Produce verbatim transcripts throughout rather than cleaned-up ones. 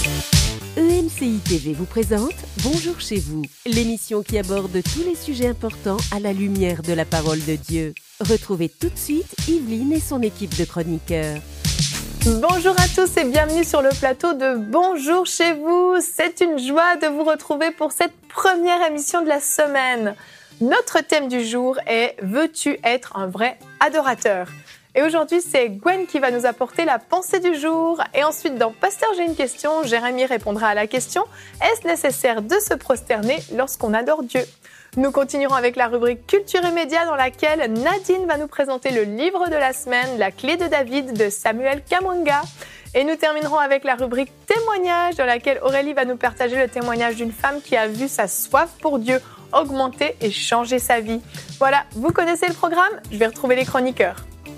E M C I T V vous présente Bonjour chez vous, l'émission qui aborde tous les sujets importants à la lumière de la parole de Dieu. Retrouvez tout de suite Yveline et son équipe de chroniqueurs. Bonjour à tous et bienvenue sur le plateau de Bonjour chez vous. C'est une joie de vous retrouver pour cette première émission de la semaine. Notre thème du jour est « Veux-tu être un vrai adorateur ?» Et aujourd'hui, c'est Gwen qui va nous apporter la pensée du jour. Et ensuite, dans Pasteur, j'ai une question, Jérémy répondra à la question « Est-ce nécessaire de se prosterner lorsqu'on adore Dieu ?» Nous continuerons avec la rubrique Culture et Médias dans laquelle Nadine va nous présenter le livre de la semaine, La clé de David de Samuel Kamwanga. Et nous terminerons avec la rubrique Témoignages dans laquelle Aurélie va nous partager le témoignage d'une femme qui a vu sa soif pour Dieu augmenter et changer sa vie. Voilà, vous connaissez le programme, je vais retrouver les chroniqueurs.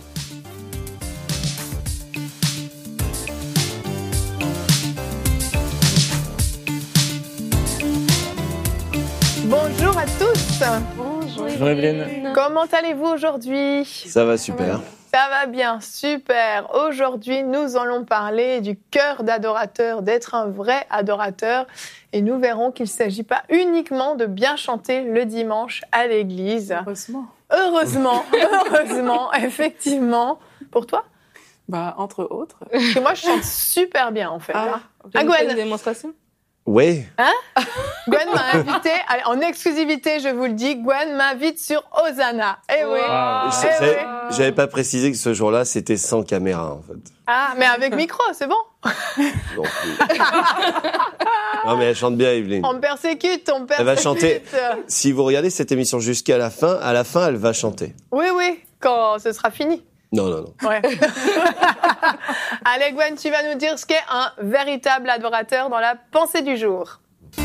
Bonjour à tous. Bonjour. Bonjour Evelyne. Comment allez-vous aujourd'hui ? Ça va super. Ça va bien, super. Aujourd'hui, nous allons parler du cœur d'adorateur, d'être un vrai adorateur. Et nous verrons qu'il ne s'agit pas uniquement de bien chanter le dimanche à l'église. Heureusement. Heureusement, heureusement, effectivement. Pour toi ? Bah, entre autres. Parce que moi, je chante super bien, en fait. Ah, ah Gwen. Une démonstration ? Oui. Hein ? Gwen m'a invité, allez, en exclusivité, je vous le dis, Gwen m'invite sur Hosanna. Eh oui. Wow. Eh J'avais, oui. j'avais pas précisé que ce jour-là, c'était sans caméra, en fait. Ah, mais avec micro, c'est bon. Donc, oui. Non, mais elle chante bien, Evelyne. On me persécute, on me persécute. Elle va chanter. Si vous regardez cette émission jusqu'à la fin, à la fin, elle va chanter. Oui, oui, quand ce sera fini. Non, non, non. Ouais. Allez, Gwen, tu vas nous dire ce qu'est un véritable adorateur dans la pensée du jour.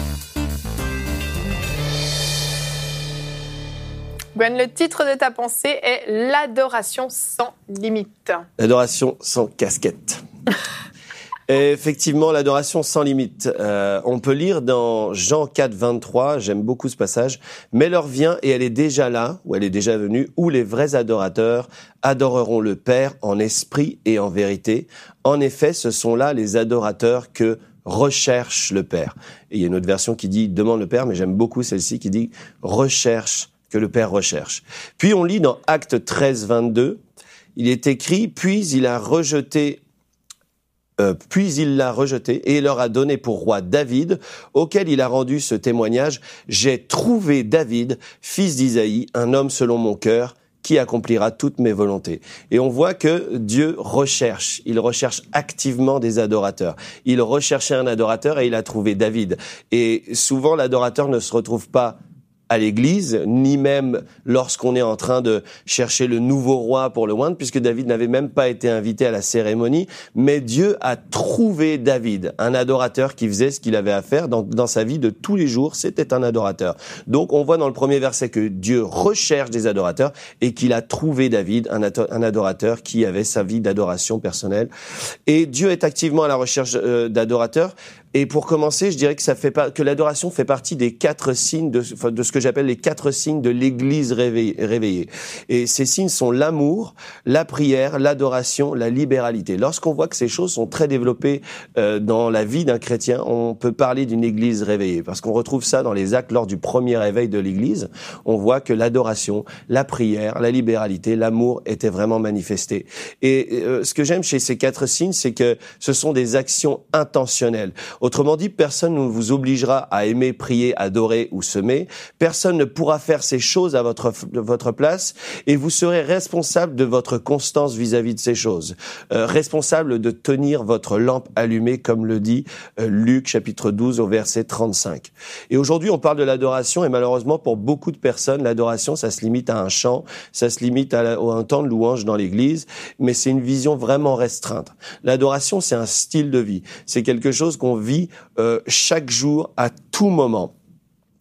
Gwen, le titre de ta pensée est « L'adoration sans limite ». L'adoration sans casquette. Et effectivement, l'adoration sans limite. Euh, on peut lire dans Jean quatre, vingt-trois, j'aime beaucoup ce passage, « Mais l'heure vient et elle est déjà là, ou elle est déjà venue, où les vrais adorateurs adoreront le Père en esprit et en vérité. En effet, ce sont là les adorateurs que recherche le Père. » Et il y a une autre version qui dit « demande le Père », mais j'aime beaucoup celle-ci qui dit « recherche, que le Père recherche ». Puis on lit dans Actes treize, vingt-deux, il est écrit « Puis il a rejeté... » Euh, puis il l'a rejeté et leur a donné pour roi David, auquel il a rendu ce témoignage. « J'ai trouvé David, fils d'Isaïe, un homme selon mon cœur, qui accomplira toutes mes volontés. » Et on voit que Dieu recherche, il recherche activement des adorateurs. Il recherchait un adorateur et il a trouvé David. Et souvent, l'adorateur ne se retrouve pas à l'église, ni même lorsqu'on est en train de chercher le nouveau roi pour le oindre, puisque David n'avait même pas été invité à la cérémonie, mais Dieu a trouvé David, un adorateur qui faisait ce qu'il avait à faire dans, dans sa vie de tous les jours, c'était un adorateur. Donc on voit dans le premier verset que Dieu recherche des adorateurs et qu'il a trouvé David, un, un adorateur qui avait sa vie d'adoration personnelle. Et Dieu est activement à la recherche euh, d'adorateurs. Et pour commencer, je dirais que ça fait pas, que l'adoration fait partie des quatre signes de, de ce que j'appelle les quatre signes de l'Église réveillée. Et ces signes sont l'amour, la prière, l'adoration, la libéralité. Lorsqu'on voit que ces choses sont très développées euh, dans la vie d'un chrétien, on peut parler d'une Église réveillée, parce qu'on retrouve ça dans les actes lors du premier réveil de l'Église. On voit que l'adoration, la prière, la libéralité, l'amour étaient vraiment manifestés. Et euh, ce que j'aime chez ces quatre signes, c'est que ce sont des actions intentionnelles. Autrement dit, personne ne vous obligera à aimer, prier, adorer ou semer. Personne ne pourra faire ces choses à votre, votre place et vous serez responsable de votre constance vis-à-vis de ces choses. Euh, responsable de tenir votre lampe allumée, comme le dit euh, Luc chapitre douze au verset trente-cinq. Et aujourd'hui, on parle de l'adoration et malheureusement, pour beaucoup de personnes, l'adoration, ça se limite à un chant, ça se limite à, la, à un temps de louange dans l'église, mais c'est une vision vraiment restreinte. L'adoration, c'est un style de vie. C'est quelque chose qu'on vit euh, chaque jour, à tout moment.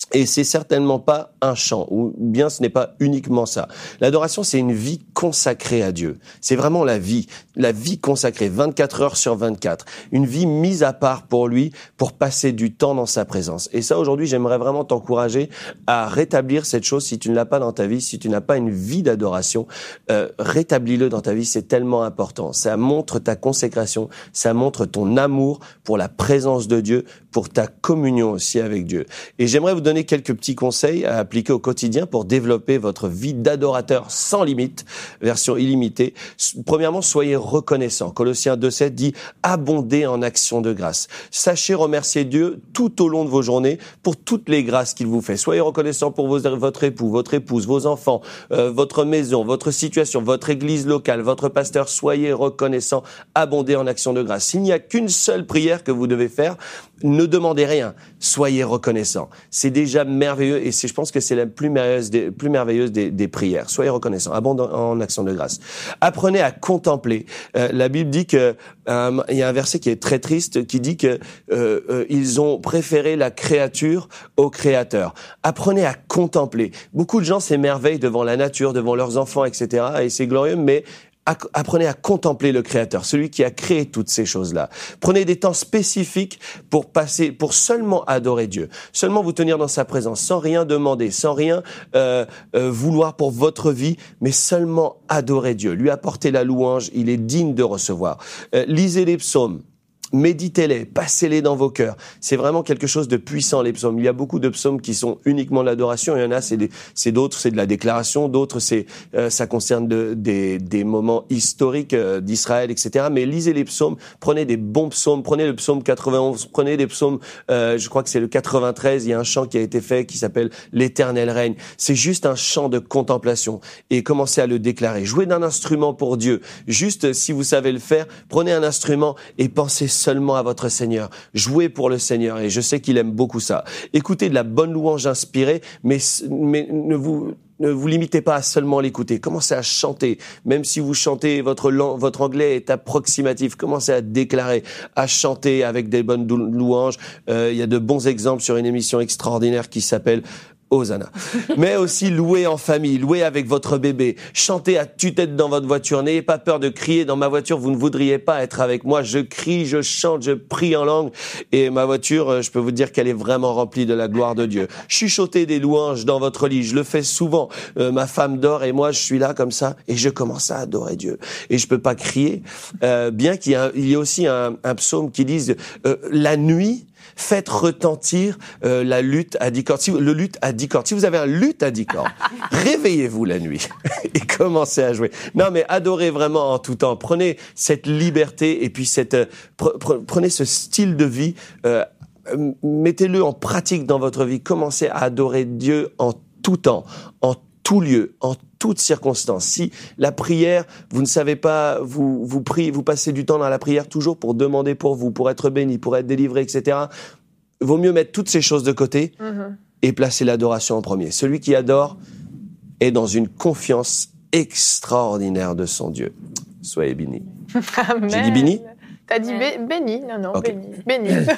Et c'est certainement pas un chant, ou bien ce n'est pas uniquement ça. L'adoration, c'est une vie consacrée à Dieu. C'est vraiment la vie, la vie consacrée, vingt-quatre heures sur vingt-quatre. Une vie mise à part pour lui, pour passer du temps dans sa présence. Et ça, aujourd'hui, j'aimerais vraiment t'encourager à rétablir cette chose si tu ne l'as pas dans ta vie, si tu n'as pas une vie d'adoration, euh, rétablis-le dans ta vie, c'est tellement important. Ça montre ta consécration, ça montre ton amour pour la présence de Dieu, pour ta communion aussi avec Dieu. Et j'aimerais vous donner quelques petits conseils à appliquer au quotidien pour développer votre vie d'adorateur sans limite, version illimitée. Premièrement, soyez reconnaissant. Colossiens deux sept dit « Abondez en actions de grâce ». Sachez remercier Dieu tout au long de vos journées pour toutes les grâces qu'il vous fait. Soyez reconnaissant pour vos, votre époux, votre épouse, vos enfants, euh, votre maison, votre situation, votre église locale, votre pasteur. Soyez reconnaissant, abondez en actions de grâce. S'il n'y a qu'une seule prière que vous devez faire, ne demandez rien, soyez reconnaissant. C'est déjà merveilleux et c'est, je pense que c'est la plus merveilleuse des, plus merveilleuse des, des prières. Soyez reconnaissant, abondant en action de grâce. Apprenez à contempler. Euh, la Bible dit que euh, il y a un verset qui est très triste qui dit que euh, euh, ils ont préféré la créature au créateur. Apprenez à contempler. Beaucoup de gens s'émerveillent devant la nature, devant leurs enfants, et cetera. Et c'est glorieux, mais apprenez à contempler le Créateur, celui qui a créé toutes ces choses-là. Prenez des temps spécifiques pour passer, pour seulement adorer Dieu, seulement vous tenir dans sa présence, sans rien demander, sans rien euh, euh, vouloir pour votre vie, mais seulement adorer Dieu, lui apporter la louange. Il est digne de recevoir. Euh, lisez les psaumes. Méditez-les, passez-les dans vos cœurs. C'est vraiment quelque chose de puissant, les psaumes. Il y a beaucoup de psaumes qui sont uniquement de l'adoration. Il y en a, c'est, des, c'est d'autres, c'est de la déclaration. D'autres, c'est euh, ça concerne de, des, des moments historiques euh, d'Israël, et cetera. Mais lisez les psaumes. Prenez des bons psaumes. Prenez le psaume quatre-vingt-onze. Prenez des psaumes, euh, je crois que c'est le quatre-vingt-treize. Il y a un chant qui a été fait qui s'appelle « L'Éternel règne ». C'est juste un chant de contemplation. Et commencez à le déclarer. Jouez d'un instrument pour Dieu. Juste, si vous savez le faire, prenez un instrument et pensez seulement à votre Seigneur. Jouez pour le Seigneur et je sais qu'il aime beaucoup ça. Écoutez de la bonne louange inspirée, mais, mais ne vous... Ne vous limitez pas à seulement l'écouter. Commencez à chanter. Même si vous chantez, votre lang- votre anglais est approximatif. Commencez à déclarer, à chanter avec des bonnes dou- louanges. Euh, il y a de bons exemples sur une émission extraordinaire qui s'appelle Hosanna. Mais aussi louer en famille, louer avec votre bébé, chanter à tue-tête dans votre voiture. N'ayez pas peur de crier dans ma voiture. Vous ne voudriez pas être avec moi. Je crie, je chante, je prie en langue. Et ma voiture, je peux vous dire qu'elle est vraiment remplie de la gloire de Dieu. Chuchotez des louanges dans votre lit. Je le fais souvent. Euh, ma femme dort et moi, je suis là comme ça et je commence à adorer Dieu. Et je peux pas crier, euh, bien qu'il y, a, il y a aussi un, un psaume qui dise euh, la nuit. Faites retentir euh, la lutte à dix cordes. Si vous, le luth à dix cordes. Si vous avez un luth à dix cordes, réveillez-vous la nuit et commencez à jouer. Non, mais adorez vraiment en tout temps. Prenez cette liberté et puis cette euh, pre- pre- prenez ce style de vie. Euh, mettez-le en pratique dans votre vie. Commencez à adorer Dieu en tout temps, en tout lieu, en toutes circonstances. Si la prière, vous ne savez pas, vous vous priez, vous passez du temps dans la prière toujours pour demander pour vous, pour être béni, pour être délivré, et cetera. Vaut mieux mettre toutes ces choses de côté mm-hmm. et placer l'adoration en premier. Celui qui adore est dans une confiance extraordinaire de son Dieu. Soyez bénis. Amen. J'ai dit béni? T'as dit bé- béni? Non, non, okay. béni. Béni.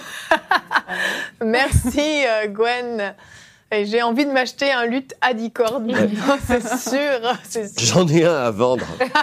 Merci euh, Gwen. Et j'ai envie de m'acheter un luth à dix cordes maintenant, c'est sûr, c'est sûr. J'en ai un à vendre.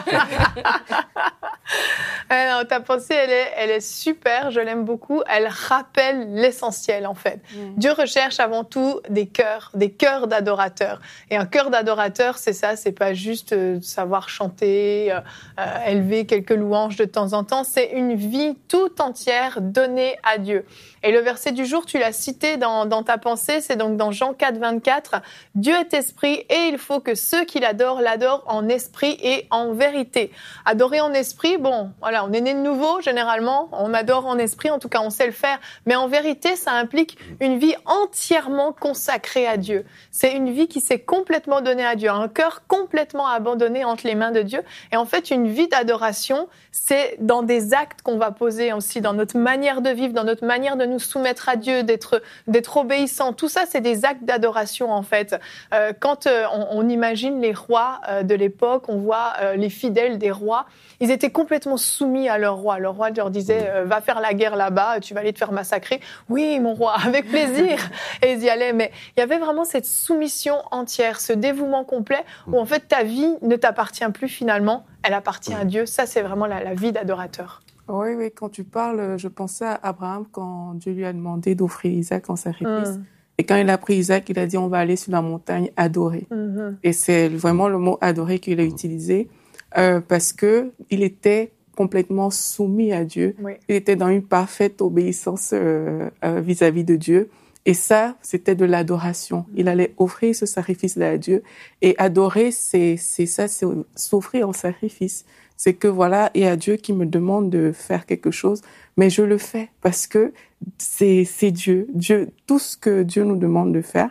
Alors, ta pensée, elle est, elle est super, je l'aime beaucoup. Elle rappelle l'essentiel, en fait. Mmh. Dieu recherche avant tout des cœurs, des cœurs d'adorateurs. Et un cœur d'adorateur, c'est ça, c'est pas juste euh, savoir chanter, euh, euh, élever quelques louanges de temps en temps. C'est une vie tout entière donnée à Dieu. Et le verset du jour, tu l'as cité dans, dans ta pensée, c'est donc dans Jean quatre, vingt-quatre. Dieu est esprit et il faut que ceux qui l'adorent, l'adorent en esprit et en vérité. Adorer en esprit, bon, voilà, on est né de nouveau, généralement, on adore en esprit, en tout cas, on sait le faire. Mais en vérité, ça implique une vie entièrement consacrée à Dieu. C'est une vie qui s'est complètement donnée à Dieu, un cœur complètement abandonné entre les mains de Dieu. Et en fait, une vie d'adoration, c'est dans des actes qu'on va poser aussi, dans notre manière de vivre, dans notre manière de nous soumettre à Dieu, d'être, d'être obéissant. Tout ça, c'est des actes d'adoration en fait. Euh, quand euh, on, on imagine les rois euh, de l'époque, on voit euh, les fidèles des rois, ils étaient complètement soumis à leur roi. Le roi leur disait euh, « va faire la guerre là-bas, tu vas aller te faire massacrer ». « Oui, mon roi, avec plaisir ». Et ils y allaient. Mais il y avait vraiment cette soumission entière, ce dévouement complet où en fait ta vie ne t'appartient plus finalement, elle appartient à Dieu. Ça, c'est vraiment la, la vie d'adorateur. Oui, oui, quand tu parles, je pensais à Abraham quand Dieu lui a demandé d'offrir Isaac en sacrifice. Mm. Et quand il a pris Isaac, il a dit on va aller sur la montagne adorer. Mm-hmm. Et c'est vraiment le mot adorer qu'il a utilisé euh, parce que il était complètement soumis à Dieu. Oui. Il était dans une parfaite obéissance euh, euh, vis-à-vis de Dieu. Et ça, c'était de l'adoration. Il allait offrir ce sacrifice-là à Dieu. Et adorer, c'est, c'est ça, c'est s'offrir en sacrifice. C'est que voilà, il y a Dieu qui me demande de faire quelque chose, mais je le fais parce que c'est, c'est Dieu. Dieu, tout ce que Dieu nous demande de faire,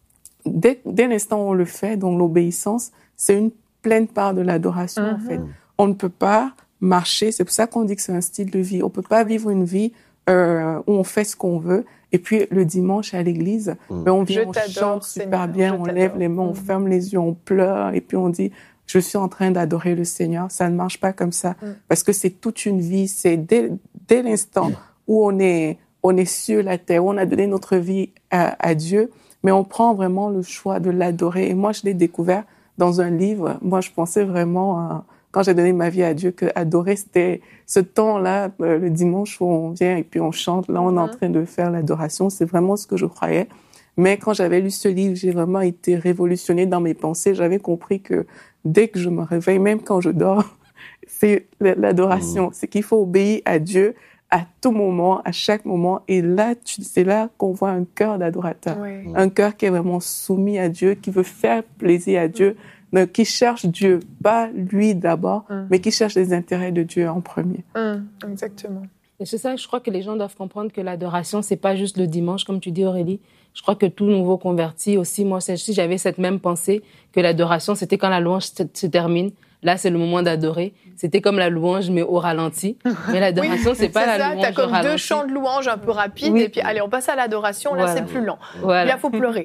dès, dès l'instant où on le fait, donc l'obéissance, c'est une pleine part de l'adoration, mm-hmm. en fait. On ne peut pas marcher, c'est pour ça qu'on dit que c'est un style de vie. On peut pas vivre une vie euh, où on fait ce qu'on veut, et puis le dimanche à l'église, mmh. ben on vient, on chante super bien, on lève les mains, mmh. on ferme les yeux, on pleure, et puis on dit « je suis en train d'adorer le Seigneur ». Ça ne marche pas comme ça, mmh. parce que c'est toute une vie, c'est dès, dès l'instant où on est, on est sur la terre, où on a donné notre vie à, à Dieu, mais on prend vraiment le choix de l'adorer. Et moi, je l'ai découvert dans un livre. Moi, je pensais vraiment... à, quand j'ai donné ma vie à Dieu, que adorer, c'était ce temps-là, euh, le dimanche où on vient et puis on chante. Là, on est en train de faire l'adoration. C'est vraiment ce que je croyais. Mais quand j'avais lu ce livre, j'ai vraiment été révolutionnée dans mes pensées. J'avais compris que dès que je me réveille, même quand je dors, c'est l'adoration. Mmh. C'est qu'il faut obéir à Dieu à tout moment, à chaque moment. Et là, tu, c'est là qu'on voit un cœur d'adorateur. Oui. Un cœur qui est vraiment soumis à Dieu, qui veut faire plaisir à Dieu. Mmh. Qui cherche Dieu, pas lui d'abord, mm. mais qui cherche les intérêts de Dieu en premier. Mm, exactement. Et c'est ça, je crois que les gens doivent comprendre que l'adoration, c'est pas juste le dimanche, comme tu dis Aurélie. Je crois que tout nouveau converti aussi, moi aussi, j'avais cette même pensée que l'adoration, c'était quand la louange se, se termine. Là, c'est le moment d'adorer. C'était comme la louange, mais au ralenti. Mais l'adoration, oui, c'est pas c'est la ça, louange au ralenti. T'as comme deux chants de louange un peu rapides, oui. et puis allez, on passe à l'adoration. Là, voilà. C'est plus lent. Voilà. Là, faut pleurer.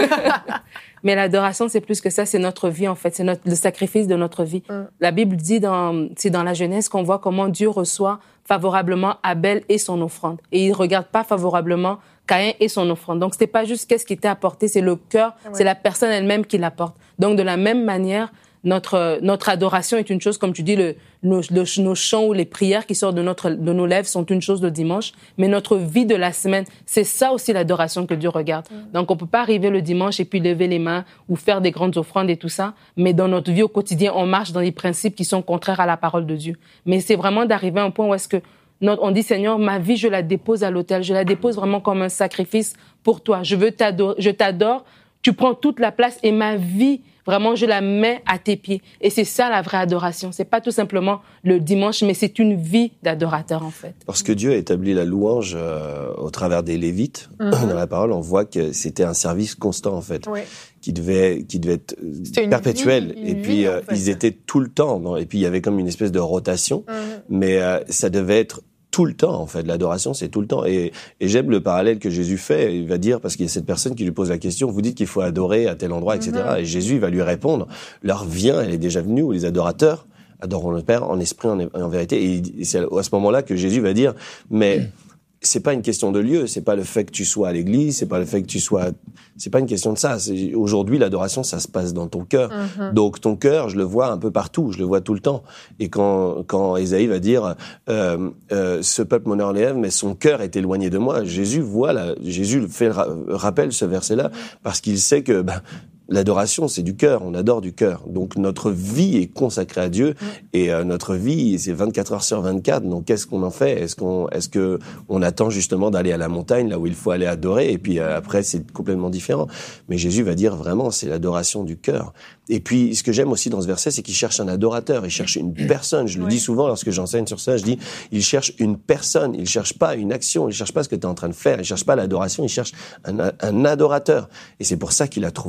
Mais l'adoration, c'est plus que ça, c'est notre vie, en fait. C'est notre, le sacrifice de notre vie. Mm. La Bible dit dans, c'est dans la Genèse qu'on voit comment Dieu reçoit favorablement Abel et son offrande. Et il regarde pas favorablement Caïn et son offrande. Donc, c'était pas juste qu'est-ce qui était apporté, c'est le cœur, ouais. c'est la personne elle-même qui l'apporte. Donc, de la même manière, notre notre adoration est une chose, comme tu dis, le, nos, le, nos chants ou les prières qui sortent de notre de nos lèvres sont une chose le dimanche, mais notre vie de la semaine, c'est ça aussi l'adoration que Dieu regarde. Mm. Donc on peut pas arriver le dimanche et puis lever les mains ou faire des grandes offrandes et tout ça, mais dans notre vie au quotidien, on marche dans des principes qui sont contraires à la parole de Dieu. Mais c'est vraiment d'arriver à un point où est-ce que notre, on dit Seigneur, ma vie je la dépose à l'autel, je la dépose vraiment comme un sacrifice pour toi. Je veux t'adorer, je t'adore, tu prends toute la place et ma vie vraiment, je la mets à tes pieds. Et c'est ça la vraie adoration. C'est pas tout simplement le dimanche, mais c'est une vie d'adorateur, en fait. Lorsque Dieu a établi la louange euh, au travers des Lévites, mm-hmm. dans la parole, on voit que c'était un service constant, en fait. Oui. Qui devait, qui devait être perpétuel. Vie, et puis, vie, euh, en fait. Ils étaient tout le temps. Non et puis, il y avait comme une espèce de rotation. Mm-hmm. Mais euh, ça devait être tout le temps, en fait. L'adoration, c'est tout le temps. Et, et j'aime le parallèle que Jésus fait. Il va dire, parce qu'il y a cette personne qui lui pose la question, vous dites qu'il faut adorer à tel endroit, et cetera. Mm-hmm. Et Jésus va lui répondre, l'heure vient, elle est déjà venue, où les adorateurs adoreront le Père en esprit, en, en vérité. Et, et c'est à ce moment-là que Jésus va dire, mais... Mm. C'est pas une question de lieu, c'est pas le fait que tu sois à l'église, c'est pas le fait que tu sois, c'est pas une question de ça. C'est, aujourd'hui, l'adoration, ça se passe dans ton cœur. Mm-hmm. Donc, ton cœur, je le vois un peu partout, je le vois tout le temps. Et quand, quand Ésaïe va dire, euh, euh, ce peuple m'honore les lèvres, mais son cœur est éloigné de moi. Jésus voit là, Jésus fait rappelle ce verset-là, parce qu'il sait que, ben, l'adoration, c'est du cœur, on adore du cœur. Donc notre vie est consacrée à Dieu, mmh. et euh, notre vie, c'est vingt-quatre heures sur vingt-quatre. Donc qu'est-ce qu'on en fait ? Est-ce qu'on, est-ce que on attend justement d'aller à la montagne, là où il faut aller adorer, et puis euh, après c'est complètement différent. Mais Jésus va dire vraiment, c'est l'adoration du cœur. Et puis ce que j'aime aussi dans ce verset, c'est qu'il cherche un adorateur, il cherche une personne. Je le oui. dis souvent lorsque j'enseigne sur ça, je dis, il cherche une personne, il cherche pas une action, il cherche pas ce que tu es en train de faire, il cherche pas l'adoration, il cherche un, un adorateur. Et c'est pour ça qu'il a trouvé David.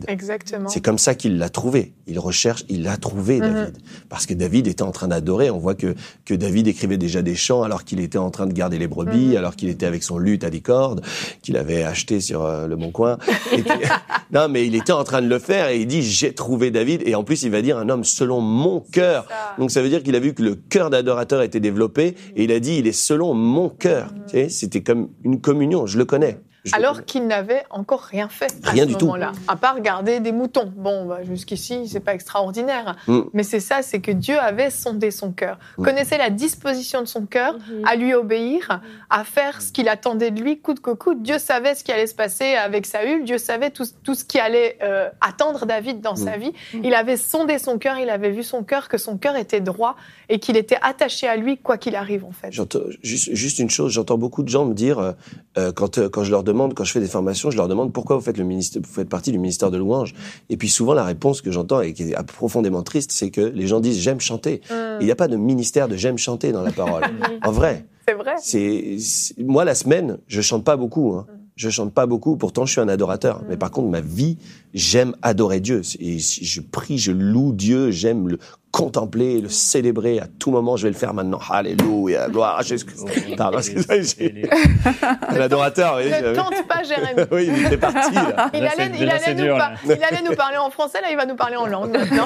Exactement. C'est comme ça qu'il l'a trouvé. Il recherche, il l'a trouvé, David. Mm-hmm. Parce que David était en train d'adorer. On voit que, que David écrivait déjà des chants alors qu'il était en train de garder les brebis, mm-hmm. alors qu'il était avec son luth à des cordes, qu'il avait acheté sur euh, le Bon Coin. Et que, non, mais il était en train de le faire et il dit, j'ai trouvé David. Et en plus, il va dire un homme selon mon cœur. Donc ça veut dire qu'il a vu que le cœur d'adorateur était développé et il a dit, il est selon mon cœur. Mm-hmm. Tu sais, c'était comme une communion. Je le connais. Je Alors qu'il n'avait encore rien fait à rien ce du moment-là, tout. à part garder des moutons. Bon, bah, jusqu'ici, c'est pas extraordinaire. Mm. Mais c'est ça, c'est que Dieu avait sondé son cœur, mm. connaissait la disposition de son cœur mm. à lui obéir, à faire ce qu'il attendait de lui, coûte que coûte. Dieu savait ce qui allait se passer avec Saül, Dieu savait tout, tout ce qui allait euh, attendre David dans mm. sa vie. Il avait sondé son cœur, il avait vu son cœur, que son cœur était droit et qu'il était attaché à lui, quoi qu'il arrive, en fait. J'entends, juste, juste une chose, j'entends beaucoup de gens me dire, euh, quand, euh, quand je leur demande, quand je fais des formations, je leur demande pourquoi vous faites, le ministère, vous faites partie du ministère de louange. Et puis souvent, la réponse que j'entends et qui est profondément triste, c'est que les gens disent « j'aime chanter mm. ». Il n'y a pas de ministère de « j'aime chanter » dans la parole. En vrai. C'est vrai. C'est, c'est, moi, la semaine, je chante pas beaucoup. Hein. Je chante pas beaucoup, pourtant je suis un adorateur. Mm. Mais par contre, ma vie, j'aime adorer Dieu. Et je prie, je loue Dieu, j'aime le contempler, le célébrer à tout moment. Je vais le faire maintenant. Alléluia, gloire à Jésus. Pardon, c'est ça, j'ai... un adorateur. Ne oui, tente pas, Jérémy. Oui, il était parti. Là. Il, là, allait, c'est, il, là, allait nous dur, par... il allait nous parler en français, là il va nous parler en langue maintenant.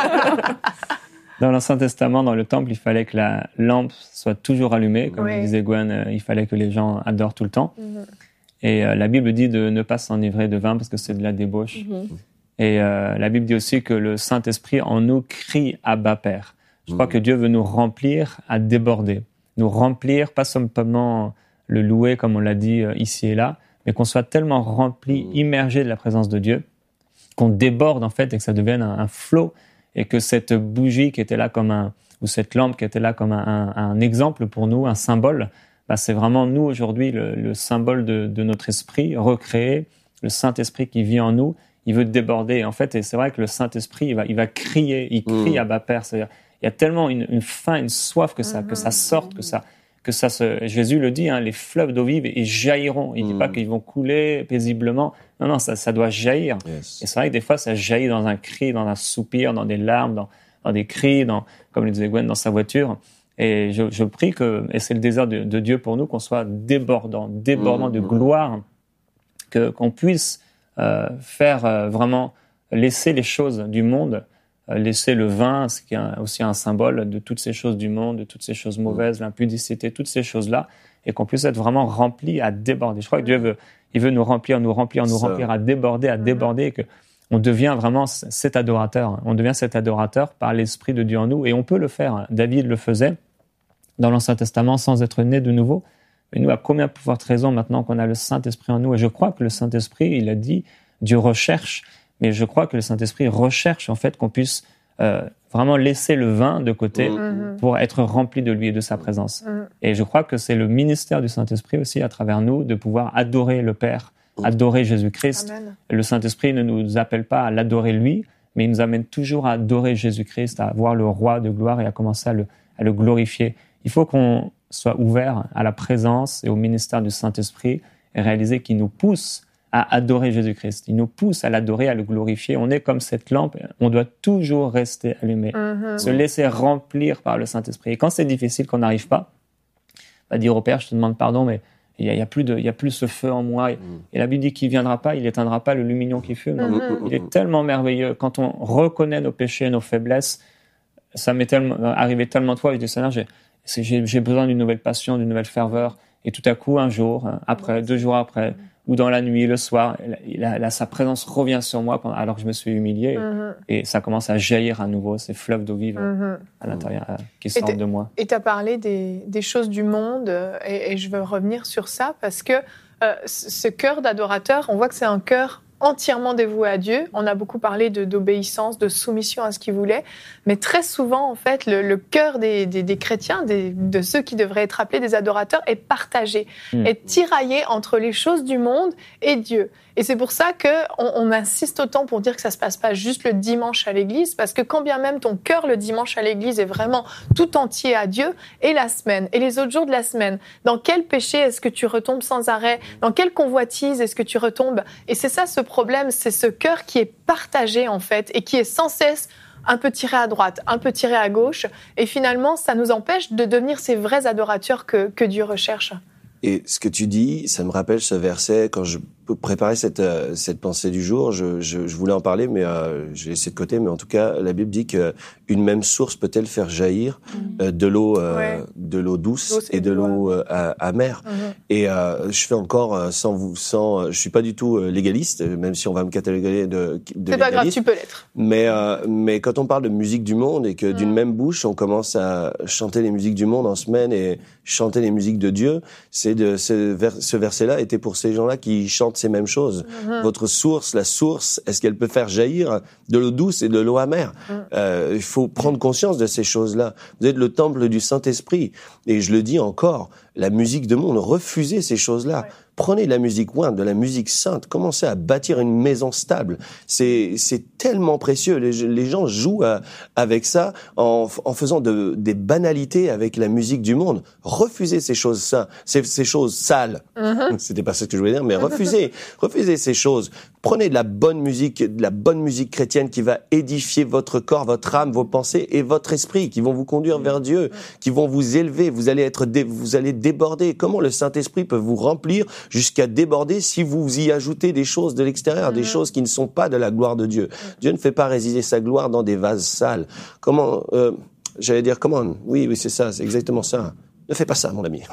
Dans l'Ancien Testament, dans le temple, il fallait que la lampe soit toujours allumée. Comme oui. disait Gwen, euh, il fallait que les gens adorent tout le temps. Mm-hmm. Et euh, la Bible dit de ne pas s'enivrer de vin parce que c'est de la débauche. Mm-hmm. Et euh, la Bible dit aussi que le Saint-Esprit en nous crie Abba Père. Je crois mmh. que Dieu veut nous remplir à déborder. Nous remplir, pas simplement le louer comme on l'a dit euh, ici et là, mais qu'on soit tellement rempli, mmh. immergé de la présence de Dieu, qu'on déborde en fait et que ça devienne un, un flot et que cette bougie qui était là comme un, ou cette lampe qui était là comme un, un, un exemple pour nous, un symbole, bah, c'est vraiment nous aujourd'hui le, le symbole de, de notre esprit recréé, le Saint-Esprit qui vit en nous. Il veut déborder, en fait, et c'est vrai que le Saint-Esprit, il va, il va crier, il crie mmh. Abba Père. C'est-à-dire, il y a tellement une, une faim, une soif que ça, mmh. que ça sorte, que ça, que ça se. Jésus le dit, hein, les fleuves d'eau vive, ils jailliront. Il mmh. dit pas qu'ils vont couler paisiblement. Non, non, ça, ça doit jaillir. Yes. Et c'est vrai que des fois, ça jaillit dans un cri, dans un soupir, dans des larmes, dans, dans des cris, dans, comme le disait Gwen, dans sa voiture. Et je, je prie que, et c'est le désir de, de Dieu pour nous, qu'on soit débordant, débordant mmh. de gloire, que qu'on puisse Euh, faire euh, vraiment laisser les choses du monde, euh, laisser le vin, ce qui est aussi un symbole de toutes ces choses du monde, de toutes ces choses mauvaises, l'impudicité, toutes ces choses-là, et qu'on puisse être vraiment rempli à déborder. Je crois que Dieu veut, il veut nous remplir, nous remplir, nous Ça. remplir à déborder, à déborder, et que on devient vraiment cet adorateur. On devient cet adorateur par l'Esprit de Dieu en nous, et on peut le faire. David le faisait dans l'Ancien Testament sans être né de nouveau. Et nous, à combien plus forte raison maintenant qu'on a le Saint-Esprit en nous? Et je crois que le Saint-Esprit, il a dit, Dieu recherche, mais je crois que le Saint-Esprit recherche en fait qu'on puisse euh, vraiment laisser le vin de côté mmh. pour être rempli de lui et de sa présence. Mmh. Et je crois que c'est le ministère du Saint-Esprit aussi, à travers nous, de pouvoir adorer le Père, mmh. adorer Jésus-Christ. Amen. Le Saint-Esprit ne nous appelle pas à l'adorer lui, mais il nous amène toujours à adorer Jésus-Christ, à voir le roi de gloire et à commencer à le, à le glorifier. Il faut qu'on soit ouvert à la présence et au ministère du Saint-Esprit et réaliser qu'il nous pousse à adorer Jésus-Christ. Il nous pousse à l'adorer, à le glorifier. On est comme cette lampe, on doit toujours rester allumé, mm-hmm. se laisser remplir par le Saint-Esprit. Et quand c'est difficile, qu'on n'arrive pas, bah dire au Père, je te demande pardon, mais il n'y a, a, plus de, il y a plus ce feu en moi. Et, mm. et la Bible dit qu'il ne viendra pas, il n'éteindra pas le lumignon qui fume. Mm-hmm. Il est tellement merveilleux. Quand on reconnaît nos péchés, nos faiblesses, ça m'est tellement, arrivé tellement de fois, je dis, Seigneur, j'ai J'ai, j'ai besoin d'une nouvelle passion, d'une nouvelle ferveur. Et tout à coup, un jour, après, deux jours après, ou dans la nuit, le soir, là, là, sa présence revient sur moi alors que je me suis humilié. Mm-hmm. Et ça commence à jaillir à nouveau, ces fleuves d'eau vive mm-hmm. à l'intérieur euh, qui sortent de moi. Et tu as parlé des, des choses du monde, et, et je veux revenir sur ça parce que euh, ce cœur d'adorateur, on voit que c'est un cœur entièrement dévoué à Dieu. On a beaucoup parlé de, d'obéissance, de soumission à ce qu'il voulait, mais très souvent, en fait, le, le cœur des, des, des chrétiens, des, de ceux qui devraient être appelés des adorateurs, est partagé, mmh. est tiraillé entre les choses du monde et Dieu. Et c'est pour ça qu'on on insiste autant pour dire que ça ne se passe pas juste le dimanche à l'église, parce que quand bien même ton cœur le dimanche à l'église est vraiment tout entier à Dieu, et la semaine, et les autres jours de la semaine, dans quel péché est-ce que tu retombes sans arrêt? Dans quelle convoitise est-ce que tu retombes? Et c'est ça ce problème, c'est ce cœur qui est partagé en fait et qui est sans cesse un peu tiré à droite, un peu tiré à gauche. Et finalement, ça nous empêche de devenir ces vrais adorateurs que, que Dieu recherche. Et ce que tu dis, ça me rappelle ce verset quand je préparais cette euh, cette pensée du jour. Je, je, je voulais en parler, mais euh, j'ai laissé de côté. Mais en tout cas, la Bible dit que une même source peut-elle faire jaillir euh, de l'eau euh, ouais. de l'eau douce, douce et de l'eau euh, amère. Mm-hmm. Et euh, je fais encore euh, sans vous sans. Je suis pas du tout euh, légaliste, même si on va me cataloguer de, de c'est pas grave, tu peux l'être. Mais euh, mais quand on parle de musique du monde et que mm. d'une même bouche on commence à chanter les musiques du monde en semaine et chanter les musiques de Dieu, c'est de ce, vers, ce verset-là était pour ces gens-là qui chantent ces mêmes choses. Mm-hmm. Votre source, la source, est-ce qu'elle peut faire jaillir de l'eau douce et de l'eau amère? Mm. Euh, il faut prendre conscience de ces choses-là. Vous êtes le temple du Saint-Esprit. Et je le dis encore, la musique de monde, refusez ces choses-là. Ouais. Prenez de la musique ouin, de la musique sainte, commencez à bâtir une maison stable. C'est c'est tellement précieux. Les, les gens jouent à, avec ça en, en faisant de, des banalités avec la musique du monde. Refusez ces choses ça, ces, ces choses sales. Mm-hmm. C'était pas ce que je voulais dire, mais refusez, refusez ces choses. Prenez de la bonne musique, de la bonne musique chrétienne qui va édifier votre corps, votre âme, vos pensées et votre esprit, qui vont vous conduire vers Dieu, qui vont vous élever. Vous allez être, dé, vous allez déborder. Comment le Saint-Esprit peut vous remplir jusqu'à déborder si vous y ajoutez des choses de l'extérieur, mmh. des choses qui ne sont pas de la gloire de Dieu. Mmh. Dieu ne fait pas résider sa gloire dans des vases sales. Comment, euh, j'allais dire, comment, oui, oui, c'est ça, c'est exactement ça. Ne fais pas ça, mon ami.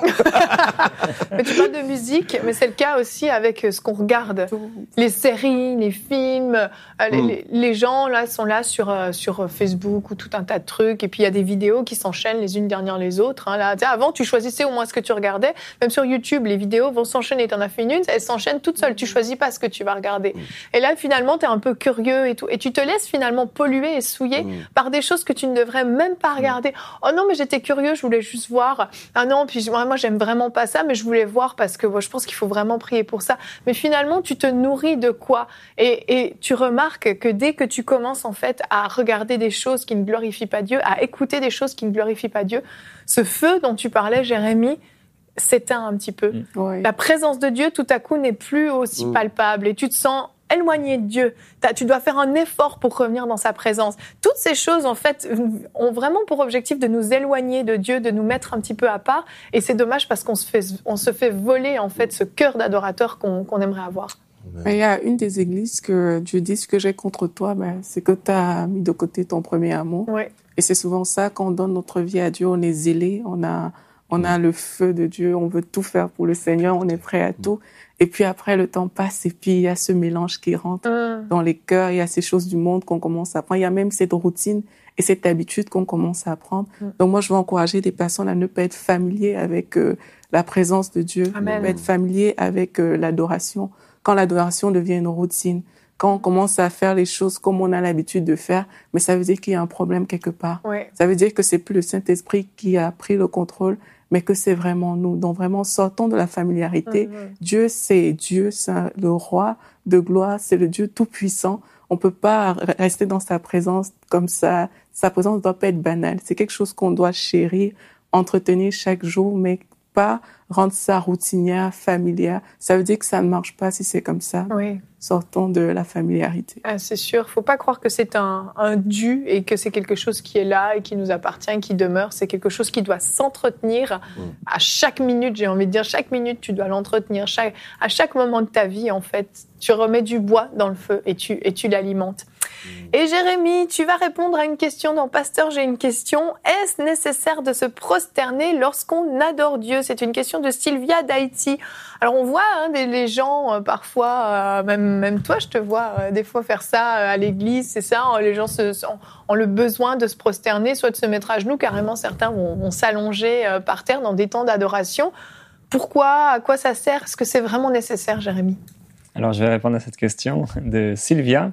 Mais tu parles de musique, mais c'est le cas aussi avec ce qu'on regarde. Les séries, les films, les, mm. les, les gens là sont là sur, sur Facebook ou tout un tas de trucs. Et puis il y a des vidéos qui s'enchaînent les unes derrière les autres. Hein, là. Avant, tu choisissais au moins ce que tu regardais. Même sur YouTube, les vidéos vont s'enchaîner. Tu en as fait une, une, elles s'enchaînent toutes seules. Tu choisis pas ce que tu vas regarder. Mm. Et là, finalement, tu es un peu curieux et tout. Et tu te laisses finalement polluer et souiller mm. par des choses que tu ne devrais même pas regarder. Mm. Oh non, mais j'étais curieux, je voulais juste voir. Ah non, puis moi, moi j'aime vraiment pas ça, mais je voulais voir parce que bon, je pense qu'il faut vraiment prier pour ça. Mais finalement, tu te nourris de quoi? et, et tu remarques que dès que tu commences en fait à regarder des choses qui ne glorifient pas Dieu, à écouter des choses qui ne glorifient pas Dieu, ce feu dont tu parlais, Jérémie, s'éteint un petit peu. Mmh. Oui. La présence de Dieu, tout à coup, n'est plus aussi mmh. palpable et tu te sens éloigné de Dieu. T'as, tu dois faire un effort pour revenir dans sa présence. Toutes ces choses, en fait, ont vraiment pour objectif de nous éloigner de Dieu, de nous mettre un petit peu à part. Et c'est dommage parce qu'on se fait, on se fait voler, en fait, ce cœur d'adorateur qu'on, qu'on aimerait avoir. Il y a une des églises que Dieu dit, ce que j'ai contre toi, ben, c'est que tu as mis de côté ton premier amour. Ouais. Et c'est souvent ça, quand on donne notre vie à Dieu, on est zélé, on a, on a le feu de Dieu, on veut tout faire pour le Seigneur, on est prêt à tout. Et puis après, le temps passe et puis il y a ce mélange qui rentre mmh. dans les cœurs, il y a ces choses du monde qu'on commence à prendre, il y a même cette routine et cette habitude qu'on commence à prendre. Mmh. Donc moi, je veux encourager des personnes à ne pas être familiers avec euh, la présence de Dieu, Amen. ne pas être familiers avec euh, l'adoration. Quand l'adoration devient une routine, quand on commence à faire les choses comme on a l'habitude de faire, mais ça veut dire qu'il y a un problème quelque part. Oui. Ça veut dire que c'est plus le Saint-Esprit qui a pris le contrôle, mais que c'est vraiment nous. Donc vraiment, sortons de la familiarité. Mm-hmm. Dieu, c'est Dieu, c'est le roi de gloire, c'est le Dieu tout-puissant. On peut pas rester dans sa présence comme ça. Sa présence doit pas être banale. C'est quelque chose qu'on doit chérir, entretenir chaque jour, mais pas rendre ça routinière, familière. Ça veut dire que ça ne marche pas si c'est comme ça. Oui. Sortons de la familiarité. Ah, c'est sûr. Faut pas croire que c'est un, un dû et que c'est quelque chose qui est là et qui nous appartient, qui demeure. C'est quelque chose qui doit s'entretenir mmh. à chaque minute. J'ai envie de dire, chaque minute, tu dois l'entretenir. Chaque, à chaque moment de ta vie, en fait, tu remets du bois dans le feu et tu, et tu l'alimentes. Mmh. Et Jérémie, tu vas répondre à une question dans Pasteur, j'ai une question. Est-ce nécessaire de se prosterner lorsqu'on adore Dieu? C'est une question de Sylvia d'Haïti. Alors, on voit hein, des, les gens, euh, parfois, euh, même, même toi, je te vois euh, des fois faire ça euh, à l'église, c'est ça, hein, les gens se, ont, ont le besoin de se prosterner, soit de se mettre à genoux, carrément certains vont, vont s'allonger euh, par terre dans des temps d'adoration. Pourquoi? À quoi ça sert? Est-ce que c'est vraiment nécessaire, Jérémie? Alors, je vais répondre à cette question de Sylvia.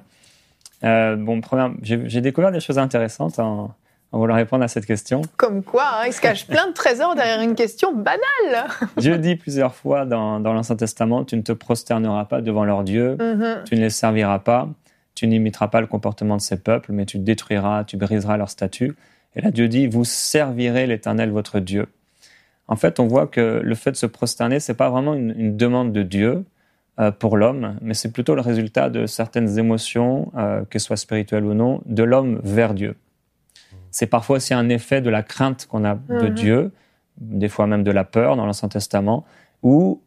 Euh, bon, première, j'ai, j'ai découvert des choses intéressantes en, en voulant répondre à cette question. Comme quoi, hein, il se cache plein de trésors derrière une question banale. Dieu dit plusieurs fois dans, dans l'Ancien Testament, tu ne te prosterneras pas devant leur Dieu, mm-hmm. tu ne les serviras pas, tu n'imiteras pas le comportement de ces peuples, mais tu détruiras, tu briseras leur statut. Et là, Dieu dit, vous servirez l'Éternel, votre Dieu. En fait, on voit que le fait de se prosterner, c'est pas vraiment une, une demande de Dieu. euh, pour l'homme, mais c'est plutôt le résultat de certaines émotions, euh, qu'elles soient spirituelles ou non, de l'homme vers Dieu. C'est parfois aussi un effet de la crainte qu'on a de mmh. Dieu, des fois même de la peur dans l'Ancien Testament, ou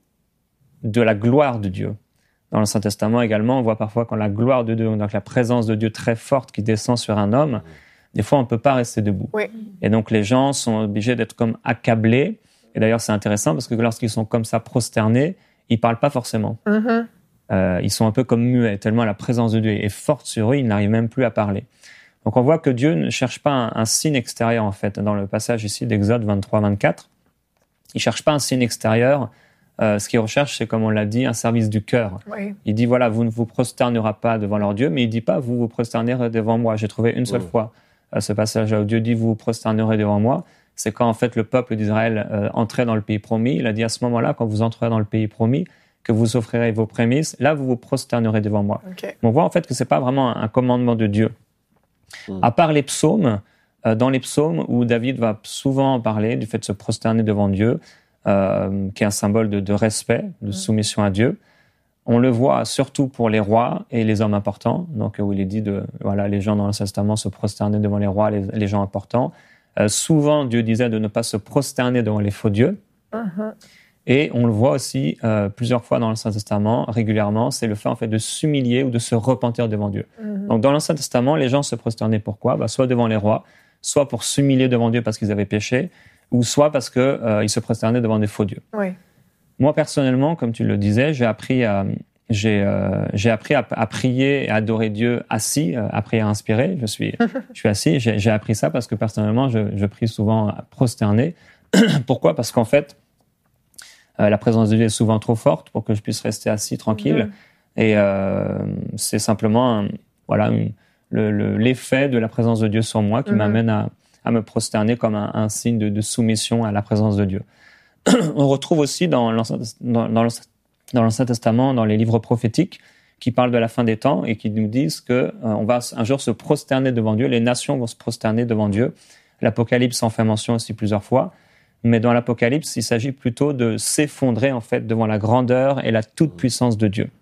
de la gloire de Dieu. Dans l'Ancien Testament également, on voit parfois quand la gloire de Dieu, donc la présence de Dieu très forte qui descend sur un homme, des fois on ne peut pas rester debout. Oui. Et donc les gens sont obligés d'être comme accablés. Et d'ailleurs c'est intéressant parce que lorsqu'ils sont comme ça prosternés, ils ne parlent pas forcément. Mm-hmm. Euh, ils sont un peu comme muets, tellement la présence de Dieu est forte sur eux, ils n'arrivent même plus à parler. Donc on voit que Dieu ne cherche pas un, un signe extérieur en fait. Dans le passage ici d'Exode vingt-trois vingt-quatre, il ne cherche pas un signe extérieur. Euh, ce qu'il recherche, c'est, comme on l'a dit, un service du cœur. Oui. Il dit, voilà, vous ne vous prosternerez pas devant leur Dieu, mais il ne dit pas, vous vous prosternerez devant moi. J'ai trouvé une seule oui. fois euh, ce passage-là où Dieu dit, vous vous prosternerez devant moi. C'est quand, en fait, le peuple d'Israël euh, entrait dans le pays promis. Il a dit, à ce moment-là, quand vous entrerez dans le pays promis, que vous offrirez vos prémices, là, vous vous prosternerez devant moi. Okay. On voit, en fait, que ce n'est pas vraiment un commandement de Dieu. Mmh. À part les psaumes, euh, dans les psaumes où David va souvent parler du fait de se prosterner devant Dieu, Euh, qui est un symbole de, de respect, de soumission à Dieu. On le voit surtout pour les rois et les hommes importants, donc où il est dit de, voilà, les gens dans l'Ancien Testament se prosterner devant les rois, les, les gens importants. Euh, souvent, Dieu disait de ne pas se prosterner devant les faux dieux. Uh-huh. Et on le voit aussi euh, plusieurs fois dans l'Ancien Testament, régulièrement, c'est le fait en fait de s'humilier ou de se repentir devant Dieu. Uh-huh. Donc dans l'Ancien Testament, les gens se prosternaient pourquoi ? Bah, soit devant les rois, soit pour s'humilier devant Dieu parce qu'ils avaient péché, ou soit parce qu'ils euh, se prosternaient devant des faux dieux. Oui. Moi, personnellement, comme tu le disais, j'ai appris à, j'ai, euh, j'ai appris à, à prier et à adorer Dieu assis, euh, à prière inspirée. Je suis, je suis assis, j'ai, j'ai appris ça parce que personnellement, je, je prie souvent prosterné. Pourquoi ? Parce qu'en fait, euh, la présence de Dieu est souvent trop forte pour que je puisse rester assis tranquille. Mm-hmm. Et euh, c'est simplement un, voilà, une, le, le, l'effet de la présence de Dieu sur moi qui mm-hmm. m'amène à à me prosterner comme un, un signe de, de soumission à la présence de Dieu. On retrouve aussi dans l'Ancien, dans, dans, l'Ancien, dans l'Ancien Testament, dans les livres prophétiques, qui parlent de la fin des temps et qui nous disent qu'on euh, va un jour se prosterner devant Dieu, les nations vont se prosterner devant Dieu. L'Apocalypse en fait mention aussi plusieurs fois, mais dans l'Apocalypse, il s'agit plutôt de s'effondrer en fait devant la grandeur et la toute-puissance de Dieu.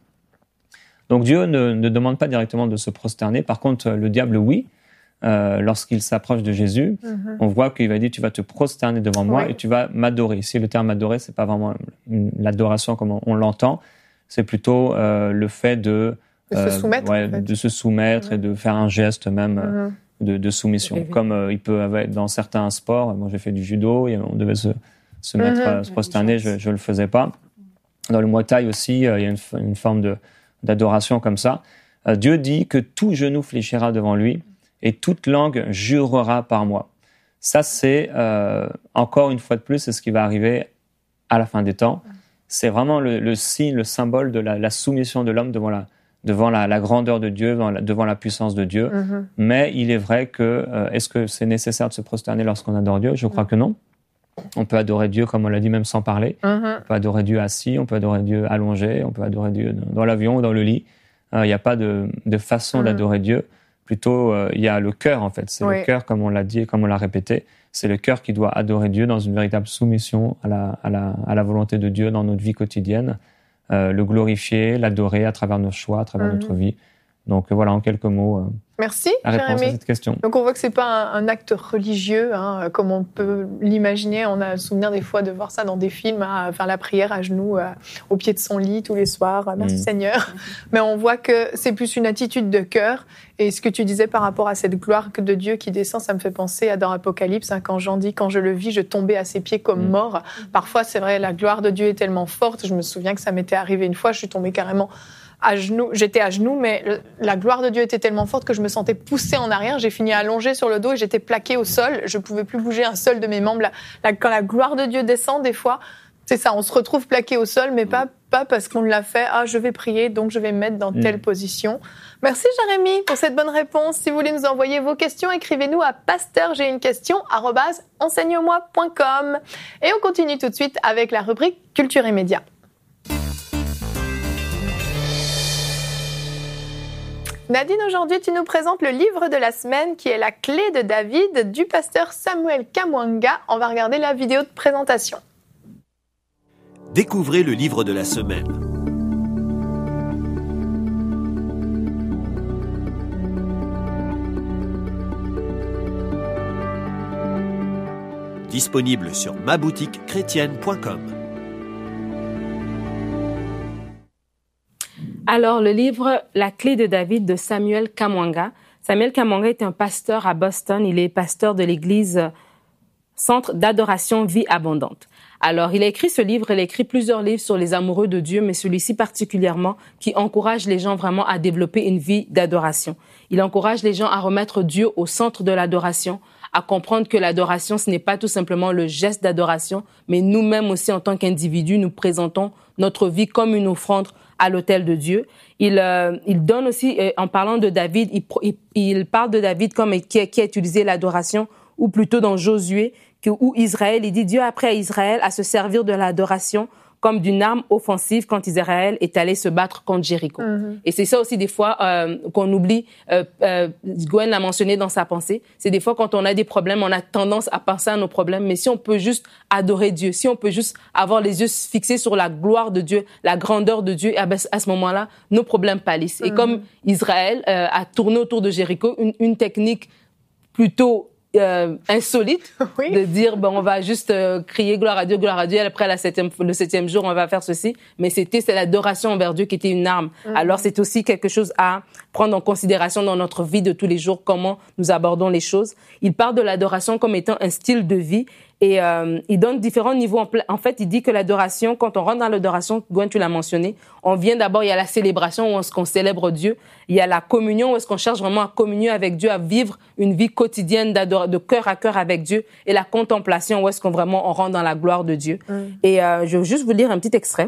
Donc Dieu ne, ne demande pas directement de se prosterner, par contre le diable, oui. Euh, lorsqu'il s'approche de Jésus, mm-hmm. on voit qu'il va dire tu vas te prosterner devant moi oui. et tu vas m'adorer. Ici, le terme adorer, c'est pas vraiment une, l'adoration comme on, on l'entend, c'est plutôt euh, le fait de, de euh, se soumettre, ouais, en fait. de se soumettre mm-hmm. et de faire un geste même mm-hmm. de, de soumission. Mm-hmm. Comme euh, il peut avoir dans certains sports. Moi, j'ai fait du judo, et on devait se, se mettre, mm-hmm. euh, se prosterner, je, je le faisais pas. Dans le Muay Thai aussi, euh, il y a une, une forme de, d'adoration comme ça. Euh, Dieu dit que tout genou fléchira devant lui. Et toute langue jurera par moi. Ça, c'est euh, encore une fois de plus, c'est ce qui va arriver à la fin des temps. C'est vraiment le, le signe, le symbole de la, la soumission de l'homme devant la, devant la, la grandeur de Dieu, devant la, devant la puissance de Dieu. Mm-hmm. Mais il est vrai que, euh, est-ce que c'est nécessaire de se prosterner lorsqu'on adore Dieu ? Je crois mm-hmm. que non. On peut adorer Dieu, comme on l'a dit, même sans parler. Mm-hmm. On peut adorer Dieu assis, on peut adorer Dieu allongé, on peut adorer Dieu dans l'avion ou dans le lit. Il euh, n'y a pas de, de façon mm-hmm. d'adorer Dieu. Plutôt, il euh, y a le cœur, en fait. C'est oui. le cœur, comme on l'a dit et comme on l'a répété. C'est le cœur qui doit adorer Dieu dans une véritable soumission à la, à la, à la volonté de Dieu dans notre vie quotidienne. Euh, le glorifier, l'adorer à travers nos choix, à travers mmh. notre vie. Donc, voilà, en quelques mots. Euh, Merci, la réponse Jérémy. À cette question. Donc, on voit que c'est pas un, un acte religieux, hein, comme on peut l'imaginer. On a le souvenir des fois de voir ça dans des films, hein, faire la prière à genoux, euh, au pied de son lit tous les soirs. Merci mmh. Seigneur. Mais on voit que c'est plus une attitude de cœur. Et ce que tu disais par rapport à cette gloire de Dieu qui descend, ça me fait penser à dans Apocalypse, hein, quand Jean dit « Quand je le vis, je tombais à ses pieds comme mmh. mort ». Parfois, c'est vrai, la gloire de Dieu est tellement forte. Je me souviens que ça m'était arrivé une fois, je suis tombée carrément à genoux. J'étais à genoux, mais la gloire de Dieu était tellement forte que je me sentais poussée en arrière. J'ai fini allongée sur le dos et j'étais plaquée au sol. Je ne pouvais plus bouger un seul de mes membres. La, la, quand la gloire de Dieu descend, des fois, c'est ça, on se retrouve plaqué au sol, mais pas, pas parce qu'on l'a fait. Ah, je vais prier, donc je vais me mettre dans telle mmh. position. Merci Jérémy pour cette bonne réponse. Si vous voulez nous envoyer vos questions, écrivez-nous à pasteur j'ai une question arobase enseigne moi point com. Et on continue tout de suite avec la rubrique Culture et Médias. Nadine, aujourd'hui, tu nous présentes le livre de la semaine qui est La clé de David du pasteur Samuel Kamwanga. On va regarder la vidéo de présentation. Découvrez le livre de la semaine. disponible sur ma boutique chrétienne point com. Alors, le livre « La clé de David » de Samuel Kamwanga. Samuel Kamwanga est un pasteur à Boston. Il est pasteur de l'église Centre d'adoration Vie Abondante. Alors, il a écrit ce livre, il a écrit plusieurs livres sur les amoureux de Dieu, mais celui-ci particulièrement qui encourage les gens vraiment à développer une vie d'adoration. Il encourage les gens à remettre Dieu au centre de l'adoration, à comprendre que l'adoration, ce n'est pas tout simplement le geste d'adoration, mais nous-mêmes aussi en tant qu'individus, nous présentons notre vie comme une offrande à l'autel de Dieu. Il, euh, il donne aussi, euh, en parlant de David, il, il, il parle de David comme qui a, qui a utilisé l'adoration, ou plutôt dans Josué, que, où Israël, il dit Dieu a appris à Israël à se servir de l'adoration comme d'une arme offensive quand Israël est allé se battre contre Jéricho. Mm-hmm. Et c'est ça aussi des fois euh, qu'on oublie, euh, euh, Gwen l'a mentionné dans sa pensée, c'est des fois quand on a des problèmes, on a tendance à penser à nos problèmes, mais si on peut juste adorer Dieu, si on peut juste avoir les yeux fixés sur la gloire de Dieu, la grandeur de Dieu, à ce moment-là, nos problèmes pâlissent. Mm-hmm. Et comme Israël euh, a tourné autour de Jéricho, une, une technique plutôt Euh, insolite oui. de dire bon on va juste euh, crier gloire à Dieu gloire à Dieu et après la septième le septième jour on va faire ceci, mais c'était c'est l'adoration envers Dieu qui était une arme. Mm-hmm. Alors c'est aussi quelque chose à prendre en considération dans notre vie de tous les jours, comment nous abordons les choses. Il parle de l'adoration comme étant un style de vie et euh, il donne différents niveaux. En, pla- en fait, il dit que l'adoration, quand on rentre dans l'adoration, Gwen, tu l'as mentionné, on vient d'abord, il y a la célébration où est-ce qu'on célèbre Dieu, il y a la communion où est-ce qu'on cherche vraiment à communier avec Dieu, à vivre une vie quotidienne d'ador- de cœur à cœur avec Dieu, et la contemplation où est-ce qu'on vraiment on rentre dans la gloire de Dieu. Mm. Et euh, je veux juste vous lire un petit extrait.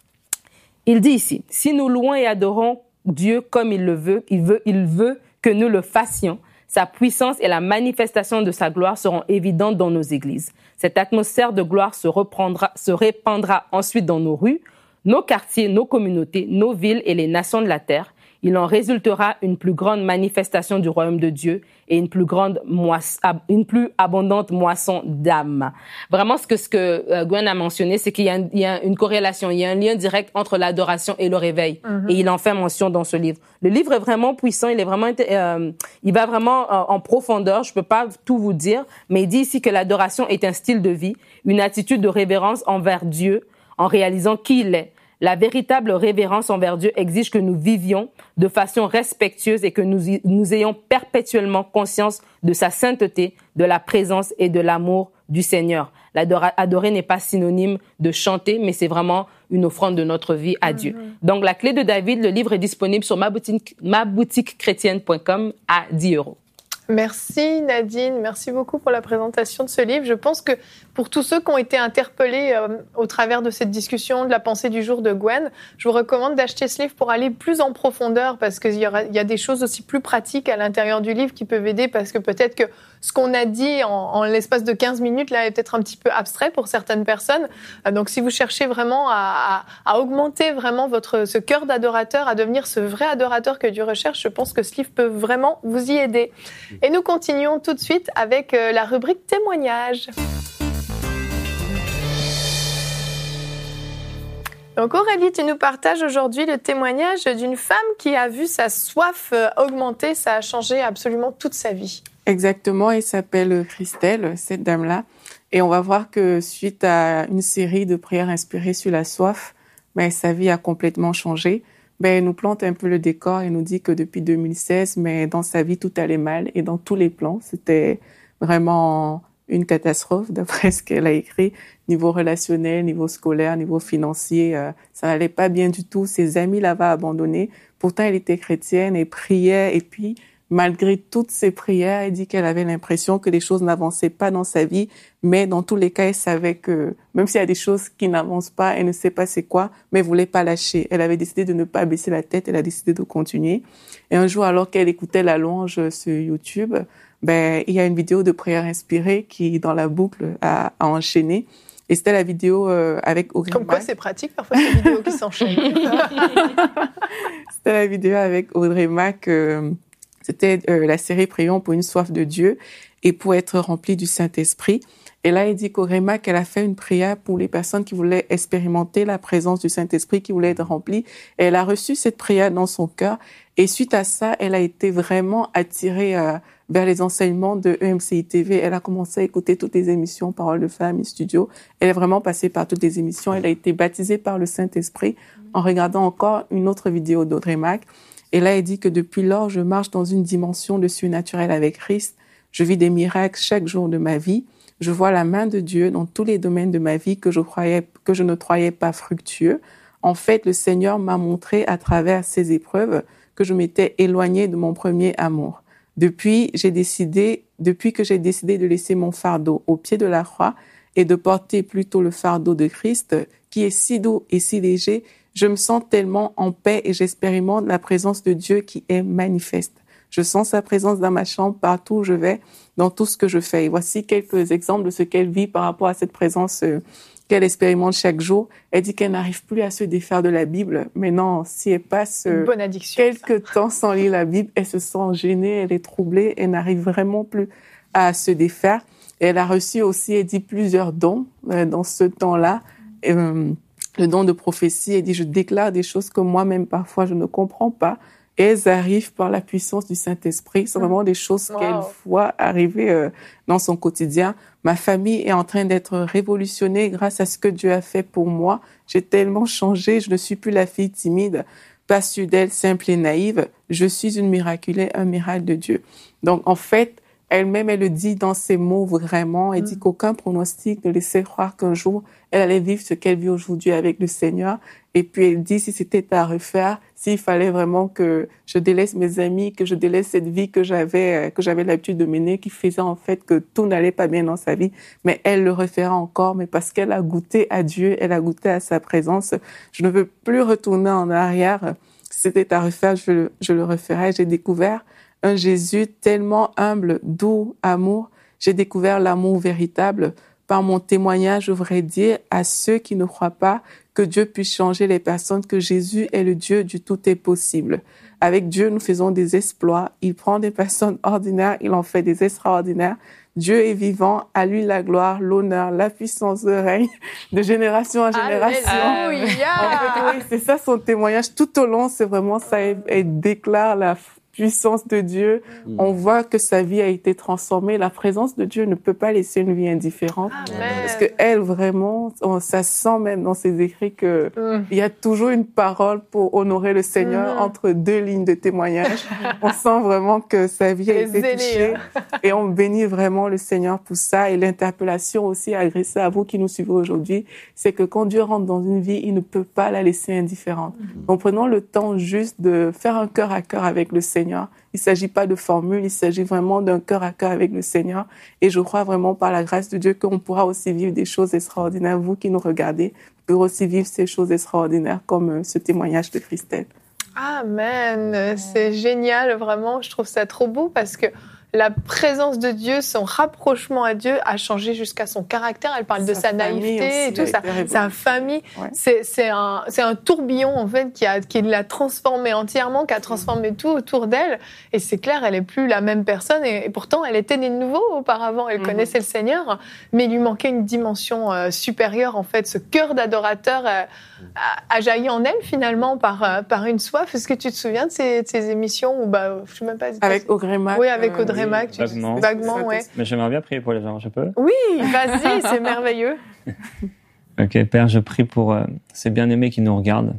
Il dit ici, « Si nous louons et adorons Dieu comme il le veut, il veut, il veut que nous le fassions, sa puissance et la manifestation de sa gloire seront évidentes dans nos églises. Cette atmosphère de gloire se reprendra, se répandra ensuite dans nos rues, nos quartiers, nos communautés, nos villes et les nations de la terre. Il en résultera une plus grande manifestation du royaume de Dieu et une plus grande moisse, une plus abondante moisson d'âmes. » Vraiment, ce que, ce que euh, Gwen a mentionné, c'est qu'il y a, il y a une corrélation, il y a un lien direct entre l'adoration et le réveil. Mm-hmm. Et il en fait mention dans ce livre. Le livre est vraiment puissant, il est vraiment, euh, il va vraiment euh, en profondeur. Je peux pas tout vous dire, mais il dit ici que l'adoration est un style de vie, une attitude de révérence envers Dieu en réalisant qui il est. La véritable révérence envers Dieu exige que nous vivions de façon respectueuse et que nous, nous ayons perpétuellement conscience de sa sainteté, de la présence et de l'amour du Seigneur. L'adora- adorer n'est pas synonyme de chanter, mais c'est vraiment une offrande de notre vie à Dieu. Mm-hmm. Donc, la clé de David, le livre est disponible sur ma boutique, ma boutique chrétienne point com à dix euros. Merci Nadine, merci beaucoup pour la présentation de ce livre. Je pense que pour tous ceux qui ont été interpellés euh, au travers de cette discussion, de la pensée du jour de Gwen, je vous recommande d'acheter ce livre pour aller plus en profondeur parce qu'il y, aura, il y a des choses aussi plus pratiques à l'intérieur du livre qui peuvent aider parce que peut-être que ce qu'on a dit en, en l'espace de quinze minutes là est peut-être un petit peu abstrait pour certaines personnes. Euh, donc si vous cherchez vraiment à, à, à augmenter vraiment votre, ce cœur d'adorateur, à devenir ce vrai adorateur que Dieu recherche, je pense que ce livre peut vraiment vous y aider. Et nous continuons tout de suite avec euh, la rubrique témoignages. Donc Aurélie, tu nous partages aujourd'hui le témoignage d'une femme qui a vu sa soif augmenter, ça a changé absolument toute sa vie. Exactement, elle s'appelle Christelle, cette dame-là. Et on va voir que suite à une série de prières inspirées sur la soif, ben, sa vie a complètement changé. Ben, elle nous plante un peu le décor et nous dit que depuis deux mille seize, mais dans sa vie, tout allait mal et dans tous les plans. C'était vraiment une catastrophe, d'après ce qu'elle a écrit. Niveau relationnel, niveau scolaire, niveau financier, euh, ça n'allait pas bien du tout. Ses amis l'avaient abandonnée. Pourtant, elle était chrétienne et priait. Et puis, malgré toutes ses prières, elle dit qu'elle avait l'impression que les choses n'avançaient pas dans sa vie. Mais dans tous les cas, elle savait que même s'il y a des choses qui n'avancent pas, elle ne sait pas c'est quoi, mais elle voulait pas lâcher. Elle avait décidé de ne pas baisser la tête. Elle a décidé de continuer. Et un jour, alors qu'elle écoutait la louange sur YouTube, ben, il y a une vidéo de prière inspirée qui, dans la boucle, a, a enchaîné. Et c'était la vidéo euh, avec Audrey Mack. Comme quoi, c'est pratique, parfois, ces vidéos qui s'enchaînent. C'était la vidéo avec Audrey Mack. Euh, c'était euh, la série Prions pour une soif de Dieu et pour être rempli du Saint-Esprit. Et là, il dit qu'au Réma, qu'elle a fait une prière pour les personnes qui voulaient expérimenter la présence du Saint-Esprit, qui voulaient être remplies. Et elle a reçu cette prière dans son cœur. Et suite à ça, elle a été vraiment attirée euh, vers les enseignements de E M C I T V. Elle a commencé à écouter toutes les émissions, Paroles de Femmes, Studio. Elle est vraiment passée par toutes les émissions. Elle a été baptisée par le Saint-Esprit en regardant encore une autre vidéo d'Audrey Mack. Et là, elle dit que depuis lors, je marche dans une dimension de surnaturel avec Christ. Je vis des miracles chaque jour de ma vie. Je vois la main de Dieu dans tous les domaines de ma vie que je croyais, que je ne croyais pas fructueux. En fait, le Seigneur m'a montré à travers ces épreuves que je m'étais éloignée de mon premier amour. Depuis, j'ai décidé, depuis que j'ai décidé de laisser mon fardeau au pied de la croix et de porter plutôt le fardeau de Christ, qui est si doux et si léger, je me sens tellement en paix et j'expérimente la présence de Dieu qui est manifeste. Je sens sa présence dans ma chambre, partout où je vais, dans tout ce que je fais. Et voici quelques exemples de ce qu'elle vit par rapport à cette présence euh, qu'elle expérimente chaque jour. Elle dit qu'elle n'arrive plus à se défaire de la Bible. Mais non, si elle passe euh, bonne addiction, quelques ça. temps sans lire la Bible, elle se sent gênée, elle est troublée, elle n'arrive vraiment plus à se défaire. Et elle a reçu aussi, elle dit, plusieurs dons euh, dans ce temps-là. Euh, le don de prophétie, elle dit, je déclare des choses que moi-même, parfois, je ne comprends pas. Et elles arrivent par la puissance du Saint-Esprit. C'est vraiment des choses wow. qu'elle voit arriver euh, dans son quotidien. Ma famille est en train d'être révolutionnée grâce à ce que Dieu a fait pour moi. J'ai tellement changé. Je ne suis plus la fille timide, pas d'elle, simple et naïve. Je suis une miraculée, un miracle de Dieu. Donc, en fait, elle-même, elle le dit dans ses mots vraiment. Elle mm. dit qu'aucun pronostic ne laissait croire qu'un jour, elle allait vivre ce qu'elle vit aujourd'hui avec le Seigneur. Et puis, elle dit, si c'était à refaire, s'il fallait vraiment que je délaisse mes amis, que je délaisse cette vie que j'avais, que j'avais l'habitude de mener, qui faisait en fait que tout n'allait pas bien dans sa vie, mais elle le refera encore, mais parce qu'elle a goûté à Dieu, elle a goûté à sa présence. Je ne veux plus retourner en arrière. Si c'était à refaire, je, je le referais. J'ai découvert un Jésus tellement humble, doux, amour. J'ai découvert l'amour véritable. Par mon témoignage, je voudrais dire à ceux qui ne croient pas que Dieu puisse changer les personnes, que Jésus est le Dieu du tout est possible. Avec Dieu, nous faisons des exploits. Il prend des personnes ordinaires, il en fait des extraordinaires. Dieu est vivant, à lui la gloire, l'honneur, la puissance, le règne, de génération en génération. Alléluia. En fait, oui, c'est ça son témoignage. Tout au long, c'est vraiment ça. Elle déclare la puissance de Dieu. Mm. On voit que sa vie a été transformée. La présence de Dieu ne peut pas laisser une vie indifférente. Amen. Parce que elle, vraiment, on, ça sent même dans ses écrits que mm. il y a toujours une parole pour honorer le Seigneur mm. entre deux lignes de témoignage. On sent vraiment que sa vie a été touchée. Et on bénit vraiment le Seigneur pour ça. Et l'interpellation aussi adressée à vous qui nous suivez aujourd'hui, c'est que quand Dieu rentre dans une vie, il ne peut pas la laisser indifférente. Mm. Donc prenons le temps juste de faire un cœur à cœur avec le Seigneur. Il ne s'agit pas de formule, il s'agit vraiment d'un cœur à cœur avec le Seigneur. Et je crois vraiment par la grâce de Dieu qu'on pourra aussi vivre des choses extraordinaires. Vous qui nous regardez, vous pourrez aussi vivre ces choses extraordinaires comme ce témoignage de Christelle. Amen. C'est génial, vraiment. Je trouve ça trop beau parce que la présence de Dieu, son rapprochement à Dieu a changé jusqu'à son caractère. Elle parle sa de sa naïveté et tout, sa, sa famille. Ouais. C'est, c'est, un, c'est un tourbillon, en fait, qui, a, qui l'a transformée entièrement, qui a transformé tout autour d'elle. Et c'est clair, elle n'est plus la même personne. Et, et pourtant, elle était née de nouveau auparavant. Elle mm-hmm. connaissait le Seigneur, mais il lui manquait une dimension euh, supérieure, en fait. Ce cœur d'adorateur euh, a, a jailli en elle, finalement, par, euh, par une soif. Est-ce que tu te souviens de ces, de ces émissions où, bah, je sais même pas. Avec Audrey Mack. Oui, avec Audrey. Oui, Mack, vaguement. vaguement, ouais. Mais j'aimerais bien prier pour les gens, je peux ? Oui, vas-y, c'est merveilleux. Ok, Père, je prie pour euh, ces bien-aimés qui nous regardent.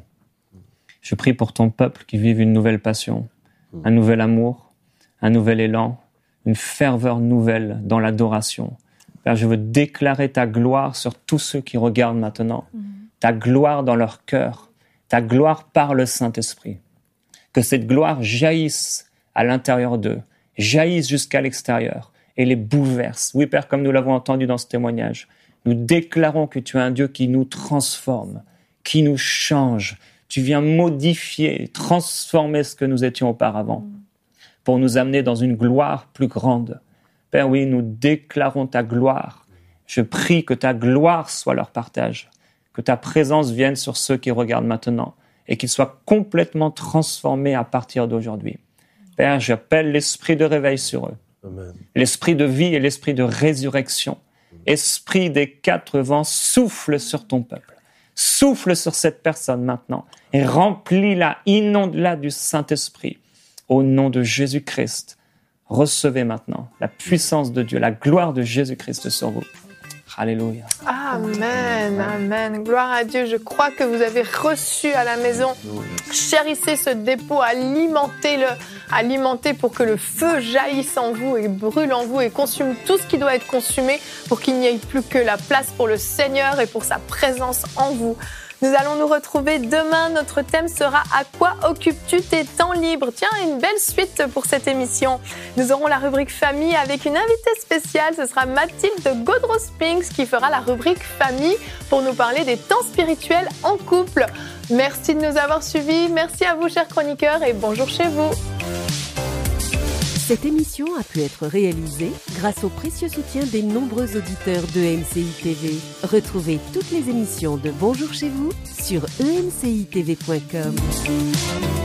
Je prie pour ton peuple qui vive une nouvelle passion, un nouvel amour, un nouvel élan, une ferveur nouvelle dans l'adoration. Père, je veux déclarer ta gloire sur tous ceux qui regardent maintenant, mm. ta gloire dans leur cœur, ta gloire par le Saint-Esprit. Que cette gloire jaillisse à l'intérieur d'eux, jaillissent jusqu'à l'extérieur et les bouleversent. Oui, Père, comme nous l'avons entendu dans ce témoignage, nous déclarons que tu es un Dieu qui nous transforme, qui nous change. Tu viens modifier, transformer ce que nous étions auparavant pour nous amener dans une gloire plus grande. Père, oui, nous déclarons ta gloire. Je prie que ta gloire soit leur partage, que ta présence vienne sur ceux qui regardent maintenant et qu'ils soient complètement transformés à partir d'aujourd'hui. Père, j'appelle l'esprit de réveil sur eux, Amen. L'esprit de vie et l'esprit de résurrection. Esprit des quatre vents, souffle sur ton peuple. Souffle sur cette personne maintenant et remplis-la, inonde-la du Saint-Esprit. Au nom de Jésus-Christ, recevez maintenant la puissance de Dieu, la gloire de Jésus-Christ sur vous. Alléluia. Amen, amen. Gloire à Dieu. Je crois que vous avez reçu à la maison. Chérissez ce dépôt, alimentez-le, alimentez pour que le feu jaillisse en vous et brûle en vous et consume tout ce qui doit être consumé pour qu'il n'y ait plus que la place pour le Seigneur et pour sa présence en vous. Nous allons nous retrouver demain. Notre thème sera « À quoi occupes-tu tes temps libres ?» Tiens, une belle suite pour cette émission. Nous aurons la rubrique famille avec une invitée spéciale. Ce sera Mathilde Godreau-Spinks qui fera la rubrique famille pour nous parler des temps spirituels en couple. Merci de nous avoir suivis. Merci à vous, chers chroniqueurs, et bonjour chez vous. Cette émission a pu être réalisée grâce au précieux soutien des nombreux auditeurs de E M C I T V. Retrouvez toutes les émissions de Bonjour chez vous sur e m c i t v point com.